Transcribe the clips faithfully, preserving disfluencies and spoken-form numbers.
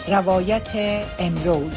روایت امروز.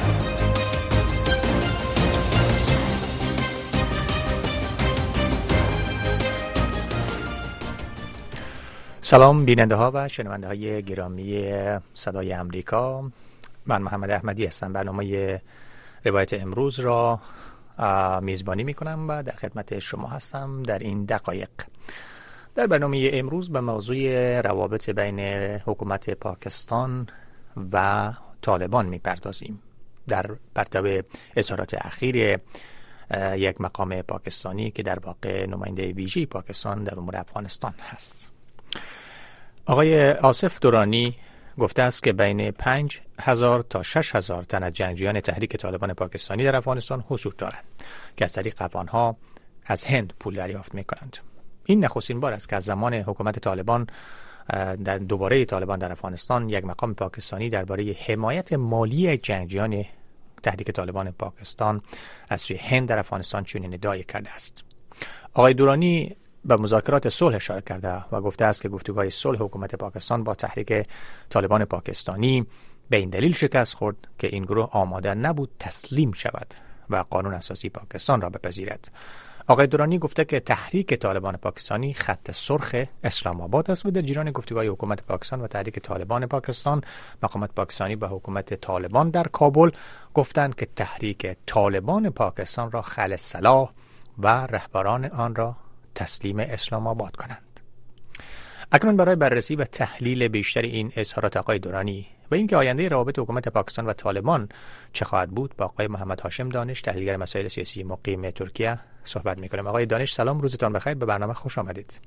سلام بیننده ها و شنونده های گرامی صدای امریکا، من محمد احمدی هستم. برنامه روایت امروز را میزبانی می کنم و در خدمت شما هستم در این دقایق. در برنامه امروز به موضوع روابط بین حکومت پاکستان و طالبان می پردازیم در پرتو اظهارات اخیر یک مقام پاکستانی که در واقع نماینده ویژه پاکستان در امور افغانستان هست. آقای آصف درانی گفته است که بین پنج هزار تا شش هزار تن از جنگجویان تحریک طالبان پاکستانی در افغانستان حضور دارند که از طریق افغانها از هند پول دریافت می کنند. این نخستین بار است که از زمان حکومت طالبان در دوباره طالبان در افغانستان یک مقام پاکستانی درباره حمایت مالی جنگجویان تحریک طالبان پاکستان از سوی هند در افغانستان چنین ادعای کرده است. آقای درانی به مذاکرات صلح اشاره کرده و گفته است که گفتگوهای صلح حکومت پاکستان با تحریک طالبان پاکستانی به این دلیل شکست خورد که این گروه آماده نبود تسلیم شود و قانون اساسی پاکستان را بپذیرد. آقای درانی گفته که تحریک طالبان پاکستانی خط سرخ اسلام آباد است و در جریان گفتگوهای حکومت پاکستان و تحریک طالبان پاکستان، مقامات پاکستانی به حکومت طالبان در کابل گفتند که تحریک طالبان پاکستان را خل صلاح و رهبران آن را تسلیم اسلام آباد کنند. اکنون برای بررسی و تحلیل بیشتر این اظهارات آقای درانی و اینکه آینده روابط حکومت پاکستان و طالبان چه خواهد بود، با آقای محمد هاشم دانش، تحلیلگر مسائل سیاسی مقیم ترکیه صحبت می‌کنیم. آقای دانش سلام، روزتان بخیر، به برنامه خوش آمدید.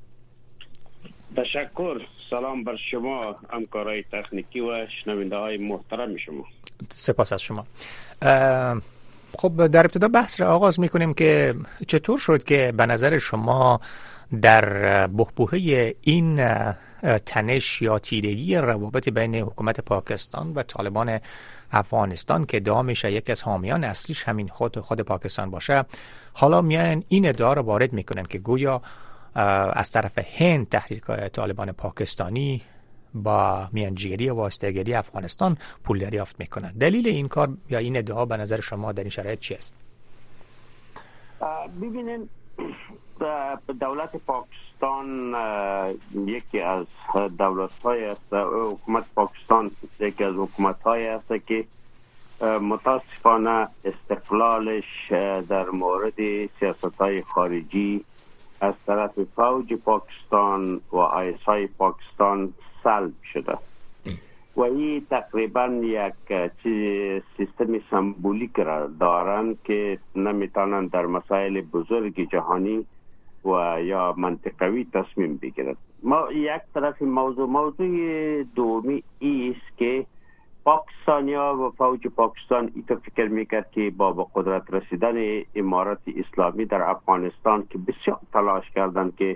تشکر. سلام بر شما، همکارای تکنیکی و شنونده‌های محترم شما. سپاس از شما. خب در ابتدا بحث را آغاز می‌کنیم که چطور شد که به نظر شما در بحبوحه این تنش یا تیرگی روابط بین حکومت پاکستان و طالبان افغانستان که ادعا میشه یکی از حامیان اصلیش همین خود خود پاکستان باشه، حالا میان این ادعا را وارد میکنن که گویا از طرف هند تحریک طالبان پاکستانی با میانجیگری و واسطه‌گری افغانستان پول دریافت میکنن. دلیل این کار یا این ادعا به نظر شما در این شرایط چی است؟ ببینید، دولت پاکستان یکی از دولت‌های است، حکومت پاکستان یکی از حکومت‌های است که متاسفانه استقلالش در مورد سیاست‌های خارجی از طرف فوج پاکستان و آی اس آی پاکستان سلب شده و این تقریبا یک سیستم سمبولیک را دارند که نمیتونن در مسائل بزرگ جهانی و یا منطقوی تصمیم بگیرد. ما یک طرف موضوع موضوع دومی است که پاکستانیا و فوج پاکستان ایتو فکر میکرد که با به قدرت رسیدن امارت اسلامی در افغانستان که بسیار تلاش کردند که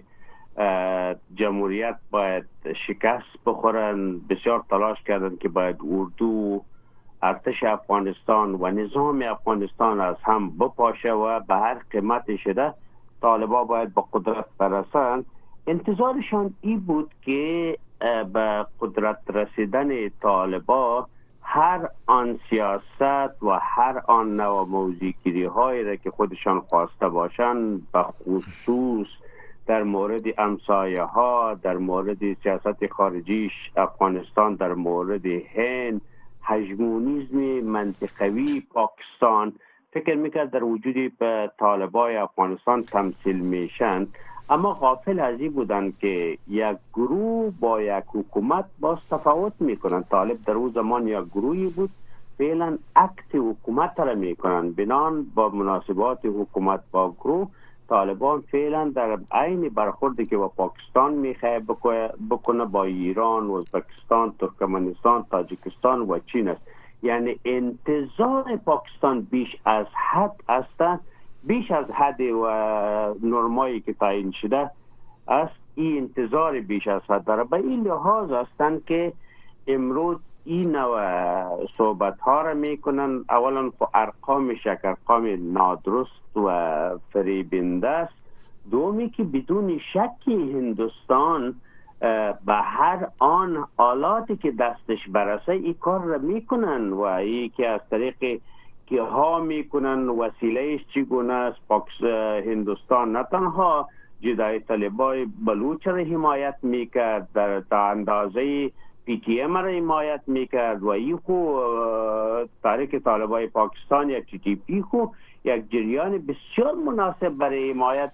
جمهوریت باید شکست بخورن، بسیار تلاش کردند که باید اردو، ارتش افغانستان و نظام افغانستان از هم بپاشه و به هر قیمتی شده طالبا باید به قدرت برسن. انتظارشان این بود که به قدرت رسیدن طالبا هر آن سیاست و هر آن نوع موضوعگیری هایی را که خودشان خواسته باشند، به خصوص در مورد امسایه ها، در مورد سیاست خارجی افغانستان، در مورد هند، هژمونیسم منطقوی پاکستان، فکر میکرد در وجود به طالبای افغانستان تمثیل میشن. اما غافل از این بودن که یک گروه با یک حکومت باز تفاوت میکنن. طالب در اون زمان یک گروهی بود، فعلا اکت حکومت را میکنن. بنان با مناسبات حکومت با گروه، طالبان فعلا در عین برخوردی که با پاکستان میخواه بکنه با ایران، ازبکستان، ترکمنستان، تاجیکستان و چین است. یعنی انتظار پاکستان بیش از حد است، بیش از حد و نرمایی که تعیین شده است. این انتظار بیش از حد داره. به این لحاظ هستند که امروز این نوع صحبت ها را میکنن. اولا ارقامش یک ارقام نادرست و فریبنده است. دومی که بدون شکی هندوستان به هر آن آلاتی که دستش برسه این کار را میکنن و این که از طریق که ها میکنن وسیلهش چگونه است. پاکس هندوستان نه تنها جدای طالبای بلوچ را حمایت میکرد، در تا اندازه پی تی ام را حمایت میکرد و این خو تحریک طالبای پاکستان یا تی تی پی خو یک جریان بسیار مناسب برای حمایت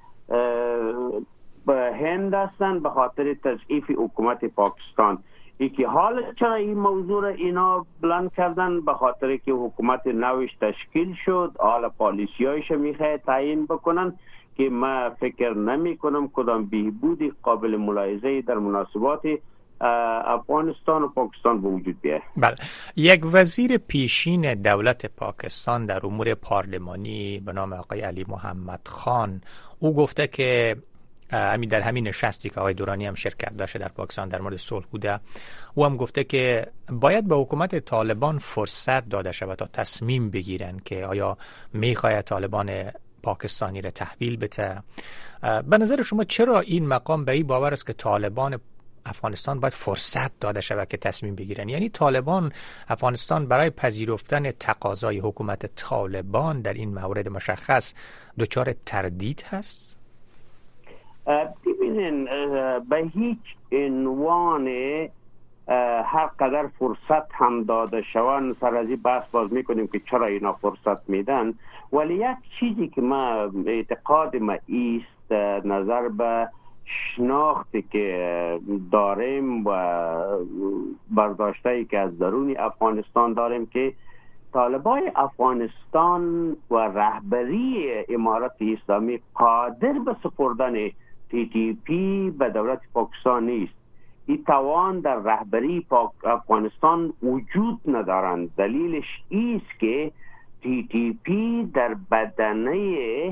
هند هستند به خاطر تضعیف حکومت پاکستان. ای که حال چرا این موضوع را اینا بلند کردن؟ به خاطر که حکومت نوش تشکیل شد، حالا پالیسی هایش میخواه تعیین بکنن که ما فکر نمی کنم کدام بهبودی قابل ملاحظه در مناسبات افغانستان و پاکستان به وجود بیاید. بله، یک وزیر پیشین دولت پاکستان در امور پارلمانی به نام آقای علی محمد خان، او گفته که همین در همین نشستی که آقای دورانی هم شرکت داشته در پاکستان در مورد صلح بوده، او هم گفته که باید به حکومت طالبان فرصت داده شود تا تصمیم بگیرن که آیا میخواهد طالبان پاکستانی را تحویل بده. به نظر شما چرا این مقام به این باور است که طالبان افغانستان باید فرصت داده شود که تصمیم بگیرن؟ یعنی طالبان افغانستان برای پذیرفتن تقاضای حکومت طالبان در این مورد مشخص دچار تردید هست؟ ببینین، به هیچ عنوان هر قدر فرصت هم داده شوند سر از این بحث باز میکنیم که چرا اینا فرصت میدن، ولی یک چیزی که ما اعتقاد ما ایست نظر به شناختی که داریم و برداشتهایی که از درون افغانستان داریم که طالبای افغانستان و رهبری امارت اسلامی قادر به سپردن تی تی پی به دولت پاکستان نیست. این توان در رهبری افغانستان وجود ندارند. دلیلش ایست که تی تی پی در بدنه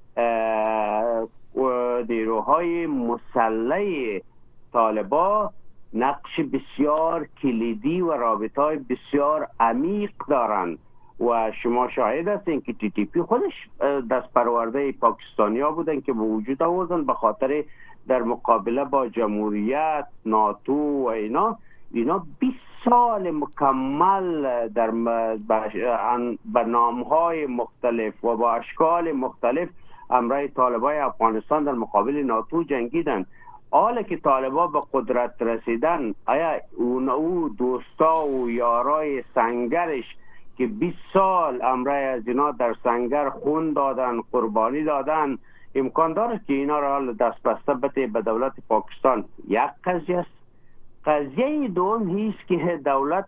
نیروهای مسلح طالبا نقش بسیار کلیدی و رابطهای بسیار عمیق دارند و شما شاهد هستین که تی تی پی خودش دست پرورده پاکستانی ها بودن که به وجود آوردن به خاطر در مقابله با جمهوریت، ناتو و اینا اینا بیست سال مکمل در به نامهای مختلف و با اشکال مختلف امرای طالبای افغانستان در مقابل ناتو جنگیدن. حالا که طالبا به قدرت رسیدن، آیا اون او دوستا و یارای سنگرش که بیست سال امرای از اینا در سنگر خون دادن، قربانی دادن، امکان داره که اینا را دست بسته بده به دولت پاکستان؟ یک قضیه است. قضیه دوم هیست که دولت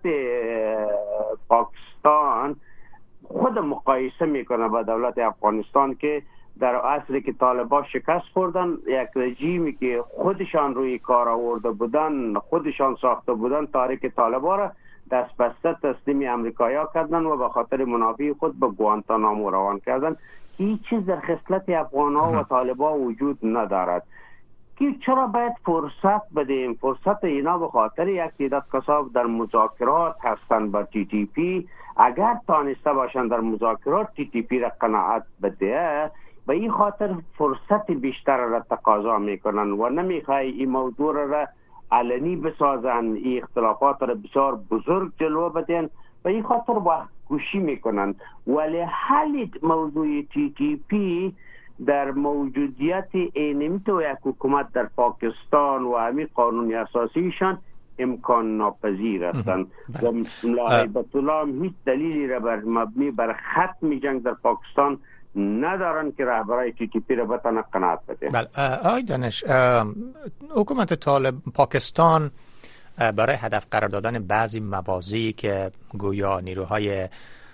پاکستان خود مقایسه میکنه با دولت افغانستان که در عصری که طالبان شکست خوردن، یک رژیمی که خودشان روی کار آورده بودن، خودشان ساخته بودن، تحریک طالبان را دست بسته تسلیم امریکایی‌ها کردن و به خاطر منافع خود به گوانتانامو روان کردن که هیچ چیز در خصلت افغان‌ها و طالبان وجود ندارد. که چرا باید فرصت بدیم؟ فرصت اینا به خاطر یک تعداد کساب در مذاکرات هستن با تی تی پی. اگر تانسته باشن در مذاکرات تی تی پی را قناعت بده، به این خاطر فرصت بیشتر را تقاضا میکنن و نمیخوای این موضوع را علنی بسازن، این اختلافات را بسیار بزرگ جلو بدن، به این خاطر وقت گوشی میکنن. ولی حل موضوع تی تی پی در موجودیت اینمیتو یک حکومت در پاکستان و همین قانون اساسیشان امکان ناپذیر هستند و ملاحظت الله هیچ دلیلی را بر مبنی بر ختم جنگ در پاکستان ندارن که رهبرای تی تی پی را بتونه قناعت بده. بله، آقای دانش، حکومت طالب پاکستان برای هدف قرار دادن بعضی مواضعی که گویا نیروهای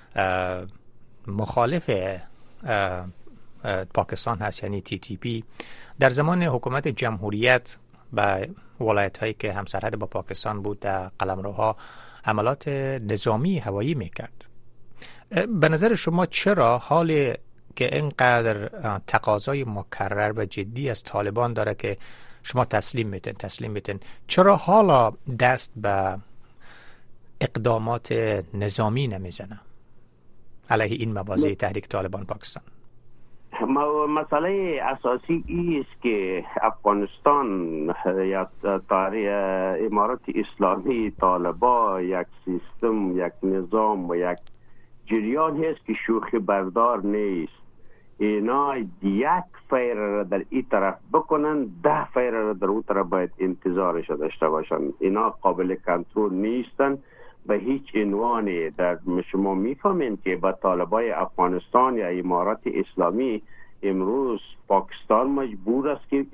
مخالف پاکستان هست، یعنی تی تی پی، در زمان حکومت جمهوریت به ولایت هایی که همسرحد با پاکستان بود در قلمروها حملات نظامی هوایی میکرد. به نظر شما چرا حال که اینقدر تقاضای مکرر و جدی از طالبان داره که شما تسلیم میتن تسلیم میتن چرا حالا دست به اقدامات نظامی نمیزنه علیه این مواضع تحریک طالبان پاکستان؟ مسئله اساسی است که افغانستان یا تاریخ امارت اسلامی طالبان یک سیستم، یک نظام و یک جریان هست که شوخی بردار نیست. اینا یک فیر را در این طرف بکنن، ده فیر را در اون طرف باید انتظارش داشته باشن. اینا قابل کنترل نیستن به هیچ عنوانی. در شما میفهمین که با طالبای افغانستان یا امارت اسلامی امروز پاکستان مجبور است که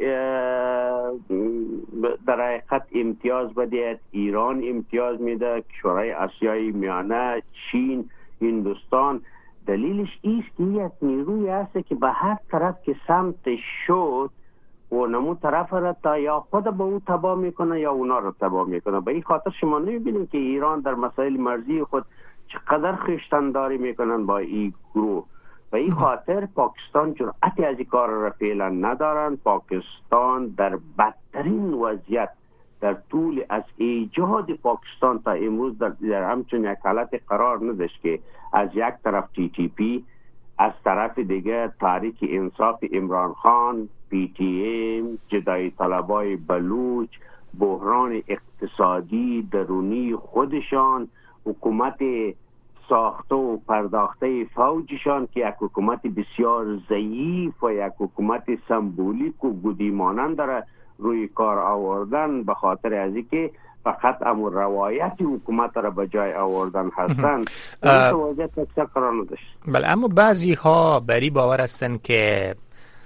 در حقیقت امتیاز بده. ایران امتیاز میده، کشورهای آسیای میانه، چین، هندوستان. دلیلش ایست که یک نیروی هست که به هر طرف که سمت شد و نمو طرف را تا یا خود به او تباه میکنه یا اونا را تباه میکنه. به این خاطر شما نمیبینید که ایران در مسائل مرزی خود چقدر خشتنداری میکنن با این گروه. به این خاطر پاکستان جرأتی از این کار را فعلا ندارن. پاکستان در بدترین وضعیت در طول از ایجاد پاکستان تا امروز در, در همچون یک حالت قرار نداشت که از یک طرف تی تی پی، از طرف دیگه تحریک انصاف عمران خان، پی تی ایم، جدایی طلبای بلوچ، بحران اقتصادی درونی خودشان، حکومت ساخته و پرداخته فوجشان که یک حکومت بسیار ضعیف و یک حکومت سمبولیک و گودی مانند داره روی کار آوردن، به خاطر از اینکه فقط امور روایت حکومت را به جای آوردن هستند. این وضعیت اکثر قرار نداشت. بله، اما بعضی ها بری باور هستند که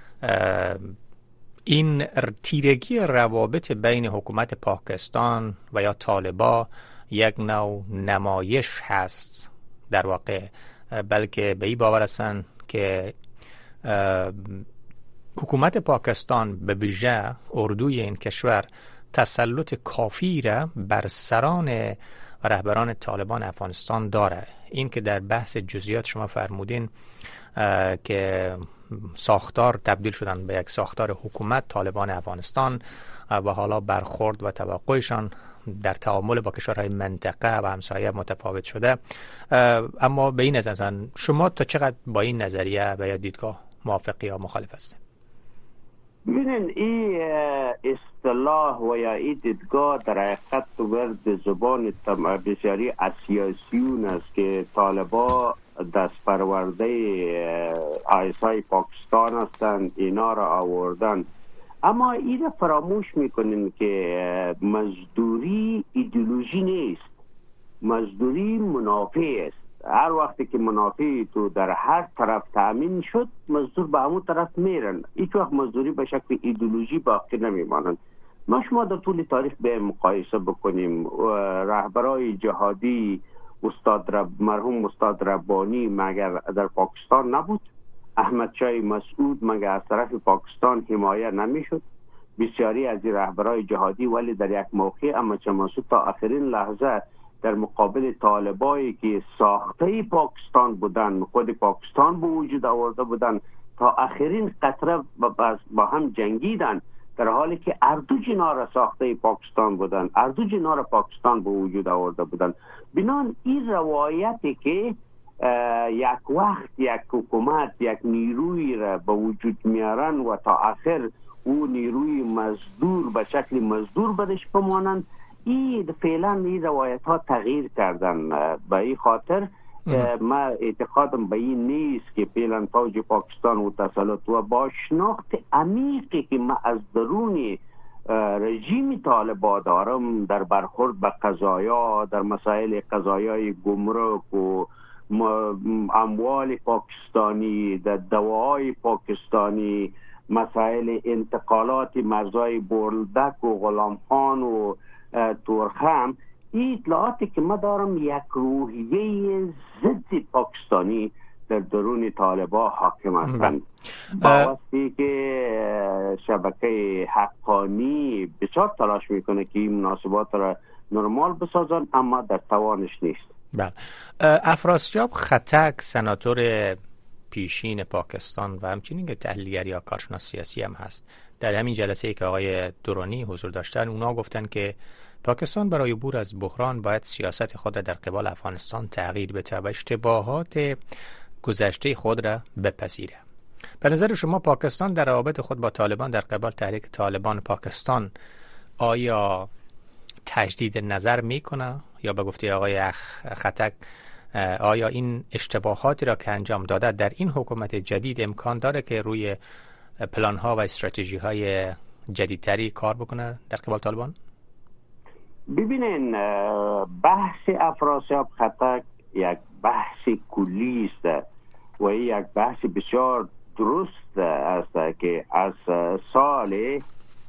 این تیرگی روابط بین حکومت پاکستان و یا طالبان یک نوع نمایش هست در واقع، بلکه به این باور هستند که حکومت پاکستان به ویژه اردوی این کشور تسلط کافی را بر سران و رهبران طالبان افغانستان داره. این که در بحث جزئیات شما فرمودین که ساختار تبدیل شدن به یک ساختار حکومت طالبان افغانستان و حالا برخورد و توقعشان در تعامل با کشورهای منطقه و همسایه متفاوت شده. اما به این نظر شما تا چقدر با این نظریه و یا دیدگاه موافقی یا مخالف هستید؟ ببینین این اصطلاح و یا این دیدگاه در حقیقت ورد زبان بسیاری سیاسیون است که طالبان دست پرورده آیسای پاکستان هستند، اینا را آوردن. اما این را فراموش میکنین که مزدوری ایدئولوژی نیست، مزدوری منافع است. هر وقتی که منافع تو در هر طرف تامین شد، مزدور به همون طرف میرن. هیچ وقت مزدوری به شکل ایدئولوژی باقی نمیمانند. ما شما در طول تاریخ به مقایسه بکنیم، رهبرای جهادی استاد رب مرحوم استاد ربانی مگر در پاکستان نبود؟ احمد شاه مسعود مگر از طرف پاکستان حمایه نمیشد؟ بسیاری از رهبرای جهادی ولی در یک موقع احمد مسعود تا آخرین لحظه در مقابل طالبایی که ساخته پاکستان بودن، خود پاکستان به وجود آورده بودن، تا آخرین قطره با هم جنگیدن، در حالی که اردو جنا را ساخته پاکستان بودن، اردو جنا را پاکستان به وجود آورده بودن. بنان این روایتی که یک وقت یک حکومت یک نیروی را به وجود میارن و تا آخر او نیروی مزدور به شکل مزدور بدش بمانند، این فعلا این روایت ها تغییر کردن. به این خاطر ما اعتقادم به این نیست که فعلا فوج پاکستان و تسلط و با شناخت عمیقی که ما از درون رژیم طالبان دارم در برخورد به قضایا، در مسائل قضایای گمرک و اموال پاکستانی، در دواهای پاکستانی، مسائل انتقالات مرزای بولدک و غلامخان و تورخم، این اطلاعاتی که ما دارم یک روحیه ضد پاکستانی در درون طالبان حاکم هستند. باوستی که شبکه حقانی بسیار تلاش میکنه که این مناسبات را نرمال بسازن، اما در توانش نیست. بله. افراسیاب خطک سناتور پیشین پاکستان و همچنین که تحلیلگر یا کارشناس سیاسی هم هست، در همین جلسه ای که آقای درانی حضور داشتن، اونا گفتن که پاکستان برای عبور از بحران باید سیاست خود در قبال افغانستان تغییر بده و اشتباهات گذشته خود را بپذیره. به نظر شما پاکستان در روابط خود با طالبان در قبال تحریک طالبان پاکستان آیا تجدید نظر میکنه یا به گفته آقای خطک آیا این اشتباهاتی را که انجام داده در این حکومت جدید امکان داره که روی پلان ها و استراتژی های جدیدتری کار بکنه در قبال طالبان؟ ببینین، بحث افراسیاب خطک یک بحث کلی است و یک بحث بسیار درست است که از سال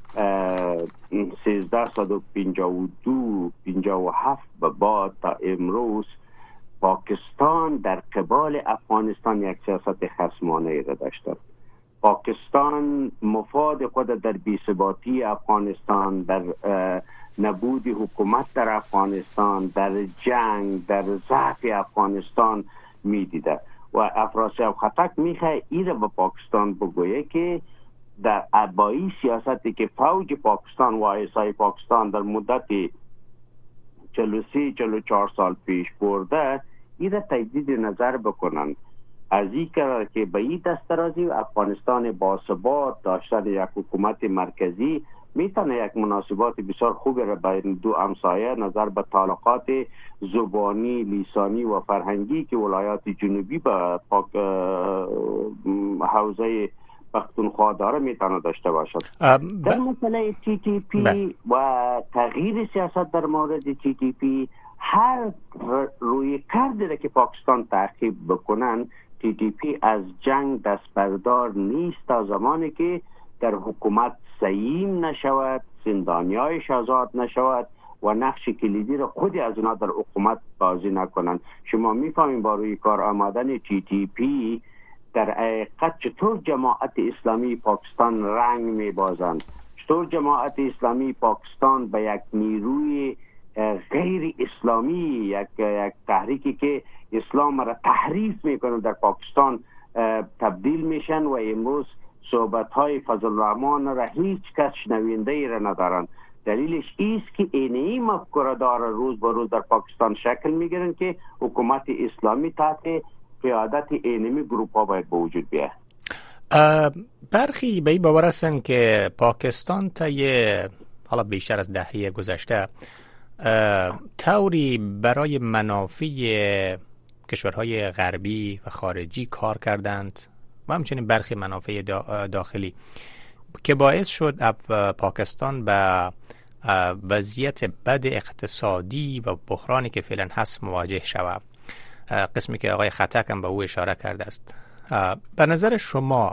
سیزده پنجاه و دو پنجاه و هفت به بعد تا امروز پاکستان در قبال افغانستان یک سیاست خصمانه را داشته. پاکستان مفاد خود در بی‌ثباتی افغانستان، در نبود حکومت در افغانستان، در جنگ، در ضعف افغانستان میدیده و افراسیاب خطک میخواه ایره به پاکستان بگویه که در ابایی سیاستی که فوج پاکستان و آیسای پاکستان در مدت چهل و سه چهل و چهار سال پیش برده ایره تجدید نظر بکنند از این که به این دسترازی افغانستان باثبات داشتن یک حکومت مرکزی میتونه یک مناسبات بسیار خوبی را بین دو همسایه نظر به تعلقات زبانی، لیسانی و فرهنگی که ولایات جنوبی به پاک حوزه پختونخوا داره میتونه داشته باشد. در مسئله تی تی پی و تغییر سیاست در مورد تی تی پی هر روی کردی که پاکستان تعقیب بکنن، تی تی پی از جنگ دست بردار نیست تا زمانی که در حکومت سیم نشود، زندانیایش آزاد نشود و نقش کلیدی را خودی از اونا در حکومت بازی نکنند. شما میفهمین با روی کار آمدن تی تی پی در حقیقت چطور جماعت اسلامی پاکستان رنگ میبازند، چطور جماعت اسلامی پاکستان به یک نیروی غیر اسلامی، یک یک تحریکی که اسلام را تحریف میکنه در پاکستان تبدیل میشن و امروز صحبت های فضل الرحمن را هیچ کس شنوینده ای را ندارن. دلیلش ایست که اینی مفکوره داره روز به روز در پاکستان شکل میگیرن که حکومت اسلامی تحت قیادت اینمی گروپ ها باید به وجود بیاد. برخی به این باور هستن که پاکستان تا یه حالا بیشتر از دهه گذشته طوری برای منافع کشورهای غربی و خارجی کار کردند و همچنین برخی منافع داخلی که باعث شد پاکستان به وضعیت بد اقتصادی و بحرانی که فعلا هست مواجه شود. قسمی که آقای خطک هم به او اشاره کرده است. به نظر شما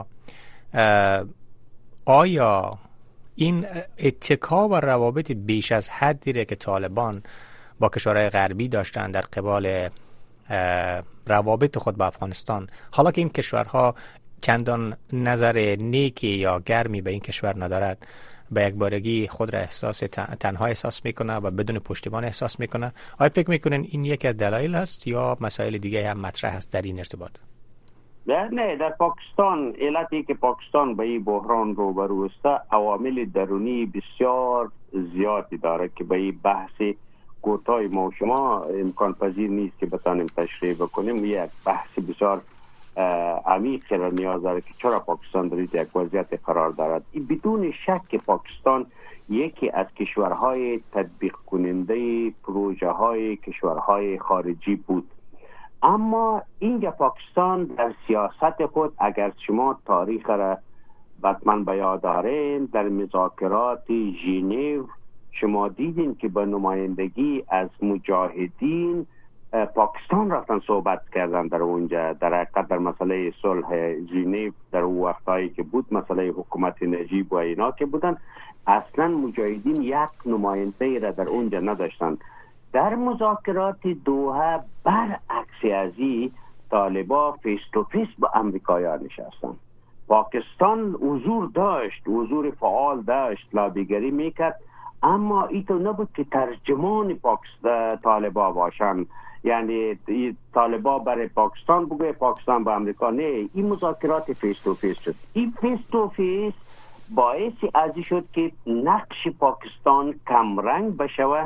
آیا این اتکا و روابط بیش از حدی که طالبان با کشورهای غربی داشتن در قبال روابط خود با افغانستان، حالا که این کشورها چندان نظر نیکی یا گرمی به این کشور ندارد، به یک بارگی خود را احساس تنها احساس میکنه و بدون پشتیبان احساس میکنه، آیا فکر میکنن این یکی از دلایل است یا مسائل دیگه هم مطرح است در این ارتباط؟ نه، در پاکستان علتی که پاکستان به این بحران روبرو است عوامل درونی بسیار زیادی داره که به این بحث کوتاه ما و شما امکان پذیر نیست که بتانیم تشریح بکنیم. یک بحث بسیار عمیق را نیاز داره که چرا پاکستان در یک وضعیت قرار دارد. این بدون شک پاکستان یکی از کشورهای تطبیق کننده پروژه های کشورهای خارجی بود، اما اینجا پاکستان در سیاست خود اگر شما تاریخ را بطماً به یاد دارین، در مذاکرات ژنو شما دیدین که به نمایندگی از مجاهدین پاکستان رفتن صحبت کردن در اونجا. در حقیقت در مسئله صلح ژنو در اون وقتایی که بود، مسئله حکومت نجیب و اینا که بودن، اصلا مجاهدین یک نماینده را در اونجا نداشتن. در مذاکرات دوحه برعکس ازی طالبا فیس تو فیس با امریکایی‌ها نشستن. پاکستان حضور داشت، حضور فعال داشت، لابیگری میکرد، اما ایتو نبود که ترجمان پاکستان طالبا باشن، یعنی طالبا برای پاکستان بگه پاکستان با امریکا. نه، این مذاکرات فیس تو فیس شد. این فیس تو فیس باعث ازی شد که نقش پاکستان کمرنگ بشه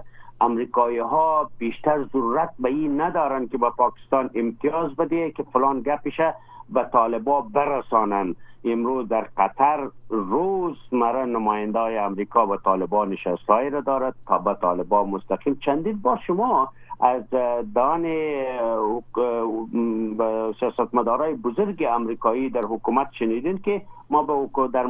امریکایی ها بیشتر ضرورت به این ندارن که با پاکستان امتیاز بده که فلان گپشه به طالبا برسانن. امروز در قطر روز مرا نماینده های امریکا با طالبان نشسته‌ای را دارد تا با طالبان مستقیم. چندین بار شما از دان سیاستمدارای بزرگ امریکایی در حکومت شنیدین که ما به در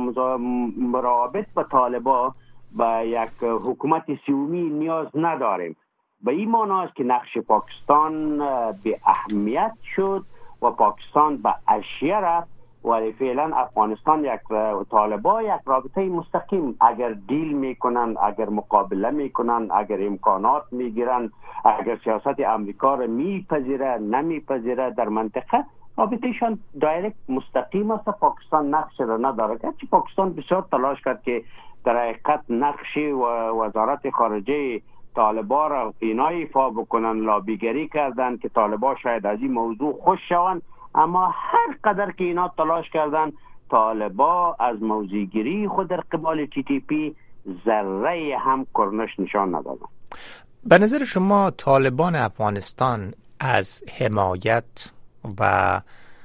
مراقبت با طالبان با یک حکومت سیومی نیاز نداریم. به این معنی است که نقش پاکستان به اهمیت شد و پاکستان به اشیاء رفت، ولی فعلا افغانستان یک طالبان یک رابطه مستقیم، اگر دیل میکنن، اگر مقابله میکنن، اگر امکانات میگیرن، اگر سیاست امریکا را میپذیره نمیپذیره در منطقه، رابطهشان دایرکت مستقیم است. پاکستان نقش را نداره. گرچه پاکستان بسیار تلاش کرد که در حقیقت نقش و وزارت خارجه طالبان را اینا ایفا بکنن، لابیگری کردن که طالبان شاید از این موضوع خوش شوند، اما هر قدر که اینا تلاش کردن طالبان از موضع‌گیری خود در قبال تی تی پی ذره هم کرنش نشان ندادن. به نظر شما طالبان افغانستان از حمایت و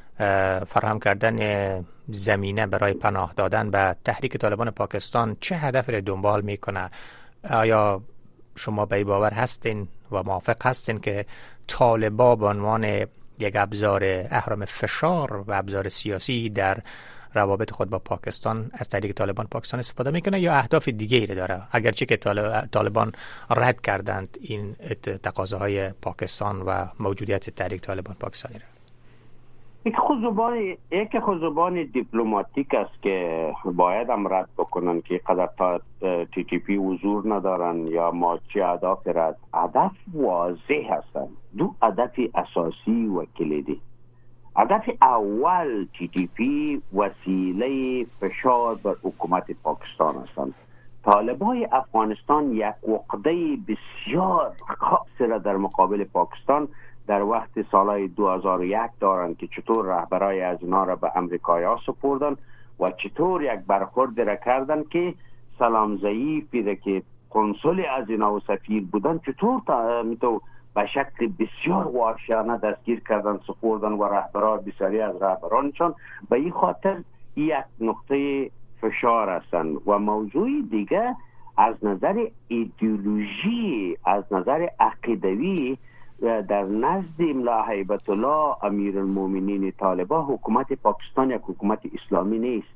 فراهم کردن زمینه برای پناه دادن به تحریک طالبان پاکستان چه هدف را دنبال میکنه؟ آیا شما به باور هستین و موافق هستین که طالبان به عنوان یک ابزار اهرم فشار و ابزار سیاسی در روابط خود با پاکستان از طریق طالبان پاکستان استفاده میکنه یا اهداف دیگه ای داره، اگرچه که طالبان رد کردند این تقاضاهای پاکستان و موجودیت تحریک طالبان پاکستانی را؟ یک خود یک خود دیپلماتیک است که باید هم رد بکنن که قدر تا تی تی پی حضور ندارن یا ما چه اهداف رد. هدف واضح هستن، دو هدف اساسی و کلیدی. هدف اول تی تی پی وسیله فشار بر حکومت پاکستان هستند. طالبان افغانستان یک عقده بسیار خاص را در مقابل پاکستان در وقت سالهای دو هزار و یک دارند که چطور رهبرای از اینا را به امریکایی ها سپردن و چطور یک برخورد را کردن که سلام ضعیفی را که کنسول از اینا و سفیر بودن چطور تا به شکل بسیار وحشیانه دستگیر کردن، سپردن و رهبران بسیاری از رهبرانشان. به این خاطر یک نقطه فشار هستند. و موضوع دیگه از نظر ایدئولوژی، از نظر عقیدوی، در نزد ملا هیبت الله امیرالمومنین طالبان حکومت پاکستان یک حکومت اسلامی نیست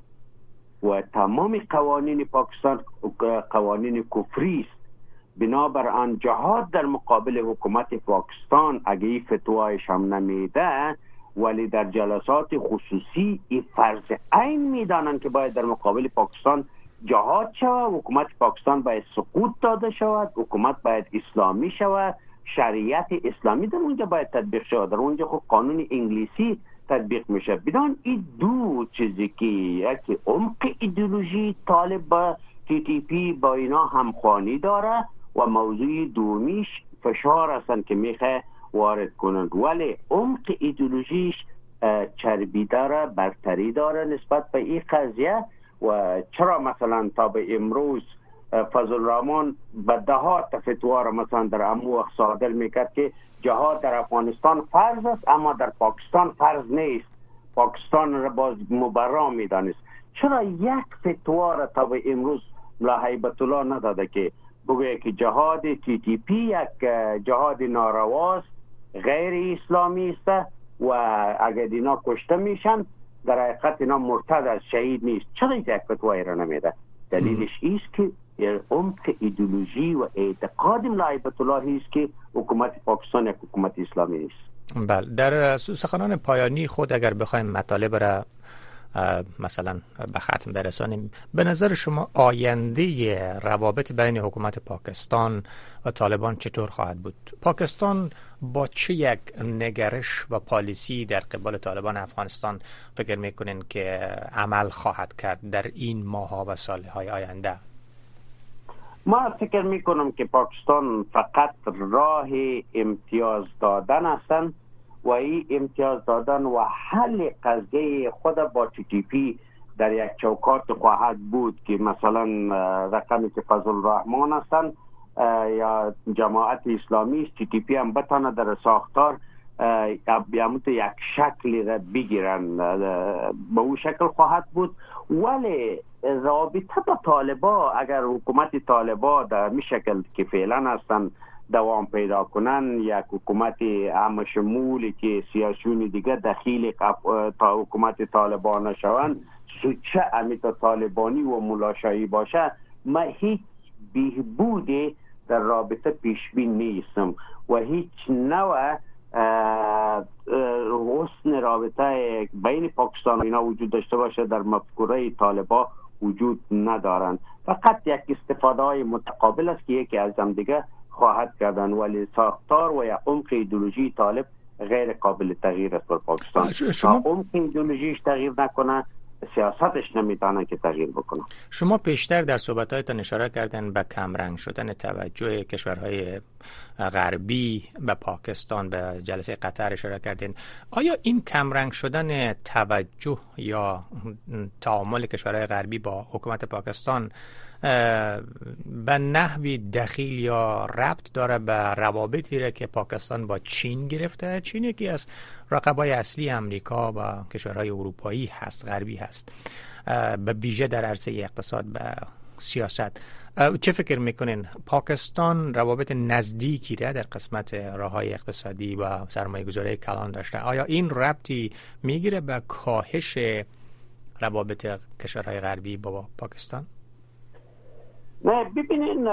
و تمام قوانین پاکستان قوانین کفری است. بنابر آن جهاد در مقابل حکومت پاکستان اگه این فتوایش هم نمیده، ولی در جلسات خصوصی این فرض عین میدانند که باید در مقابل پاکستان جهاد شود، حکومت پاکستان باید سقوط داده شود، حکومت باید اسلامی شود، شریعت اسلامی در اونجا باید تطبیق شود، در اونجا خود قانون انگلیسی تطبیق میشه. بدان این دو چیزی که یکی عمق ایدئولوژی طالب با تی تی پی با اینا همخوانی داره و موضوع دومیش فشار هستن که میخواه وارد کنند، ولی عمق ایدئولوژیش چربی داره، برتری داره نسبت به این قضیه. و چرا مثلا تا به امروز فضل الرحمن به دهات فتوا را مثلا در امو وقت صادر میکرد که جهاد در افغانستان فرض است اما در پاکستان فرض نیست، پاکستان را باز مبرا میدانست. چرا یک فتوا را تا به امروز ملا هیبت الله نداده که بگویه که جهاد تی تی پی یک جهاد نارواست، غیر اسلامی است و اگر اینا کشته میشن در حقیقت اینا مرتد از شهید نیست؟ چرا یک فتوایی را نمیده؟ دلیلش ایست که عمق ایدئولوژی و اعتقاد ملا هیبت الله است که حکومت پاکستان یک حکومت اسلامی نیست. بله، در سخنان پایانی خود اگر بخوایم مطالب را مثلا به ختم برسانیم، به نظر شما آینده روابط بین حکومت پاکستان و طالبان چطور خواهد بود؟ پاکستان با چه یک نگرش و پالیسی در قبال طالبان افغانستان فکر میکنین که عمل خواهد کرد در این ماها و سالهای آینده؟ ما فکر میکنم که پاکستان فقط راه امتیاز دادن هستند و این امتیاز دادن و حل قضیه خود با تی تی پی در یک چوکات خواهد بود که مثلا رقمی که فضل الرحمن هستند یا جماعت اسلامی تی تی پی هم بتانه در ساختار بیاموت یک شکلی را بگیرن، به اون شکل خواهد بود. ولی رابطه با طالبا اگر حکومت طالبا در می شکل که فعلا هستن دوام پیدا کنن، یک حکومت همه شمولی که سیاسیون دیگه دخیل تا حکومت طالبان نشوند، سوچه امیت طالبانی و ملاشایی باشه، من هیچ بهبودی در رابطه پیشبین نیستم و هیچ نوع حسن رابطه بین پاکستان و اینا وجود داشته باشه در مفکوره طالبا وجود ندارند. فقط یک استفاده های متقابل است که یکی از هم دیگه خواهد کردن، ولی ساختار و یا عمق ایدئولوژی طالب غیر قابل تغییر است در پاکستان. شما عمق ایدئولوژیش تغییر نکنه، سیاستش نمیتونه که تغییر بکنه. شما پیشتر در صحبت‌هایتان اشاره کردن به کمرنگ شدن توجه کشورهای غربی به پاکستان، به جلسه قطر اشاره کردین. آیا این کمرنگ شدن توجه یا تعامل کشورهای غربی با حکومت پاکستان به نحوی دخیل یا ربط داره به روابطی را که پاکستان با چین گرفته؟ چین یکی از رقبای اصلی امریکا و کشورهای اروپایی هست، غربی هست، به ویژه در عرصه اقتصاد و سیاست. چه فکر میکنین پاکستان روابط نزدیکی را در قسمت راههای اقتصادی و سرمایه گذاری کلان داشته؟ آیا این ربطی میگیره به کاهش روابط کشورهای غربی با پاکستان؟ نه، ببینین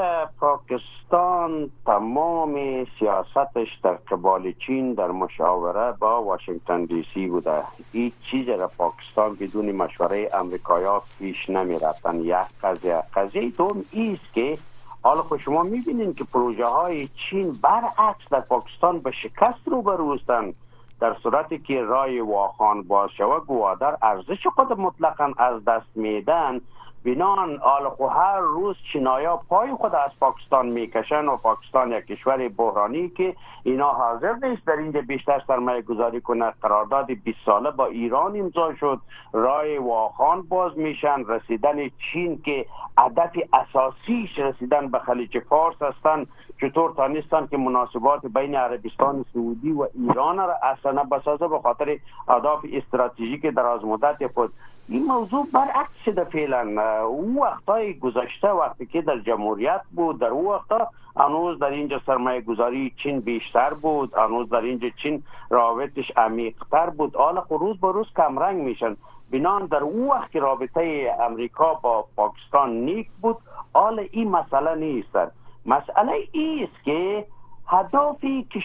پاکستان تمام سیاستش در قبال چین در مشاوره با واشنگتن دی سی بوده. هیچ چیز را پاکستان بدون مشوره امریکایا پیش نمی رفتن. یک قضیه قضیه دوم ایست که حالا خود شما می بینین که پروژه های چین برعکس در پاکستان به شکست روبرو هستند. در صورتی که رای واخان باز شود گوادر ارزش خود مطلقاً از دست میدن. بنان آلخو هر روز چینایا پای خود از پاکستان میکشن و پاکستان یک کشور بحرانی که اینا حاضر نیست در اینجا بیشتر سرمایه گذاری کنه. قرارداد بیست ساله با ایران امضا شد، رای واخان باز میشن. رسیدن چین که هدف اساسیش رسیدن به خلیج فارس هستن، چطور تانستن که مناسبات بین عربستان سعودی و ایران را اصلا بسازه به خاطر اهداف استراتژیک دراز مدت خود. این موضوع برعکس شده فعلا. او وقتای گذشته وقتی که در جمهوریت بود، در او وقتا هنوز در اینجا سرمایه گذاری چین بیشتر بود، هنوز در اینجا چین روابطش عمیق‌تر بود. حالا روز به روز کمرنگ میشن. بنان در او وقت که رابطه امریکا با پاکستان نیک بود، حالا این مسئله نیست. مسئله ایست که هدف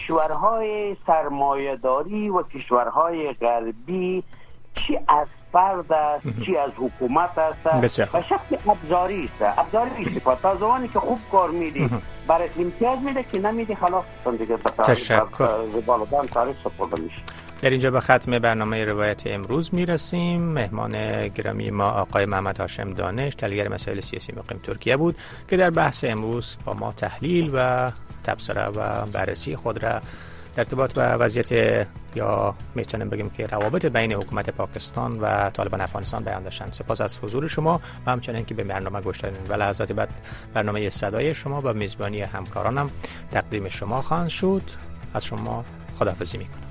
کشورهای سرمایه‌داری و کشورهای غربی چی از فرد است، چی از حکومت است، و شکل ابزاری است. ابزاری است. تا زمانی که خوب کار میدی برای امتیاز میده، که نمیدی خلاص دیگه. تشکر. زبالدان تاریخ سپرده میشه. در اینجا به ختم برنامه روایت امروز میرسیم. مهمان گرامی ما آقای محمد هاشم دانش، تحلیلگر مسائل سیاسی مقیم ترکیه بود که در بحث امروز با ما تحلیل و تبصره و بررسی خود را در ارتباط با وضعیت یا میتونیم بگیم که روابط بین حکومت پاکستان و طالبان افغانستان بیان داشتن. سپاس از حضور شما و همچنین که به برنامه گوش دادین. و لحظات بعد برنامه صدای شما با میزبانی همکارانم تقدیم شما خواهد شد. از شما خداحافظی میکنم.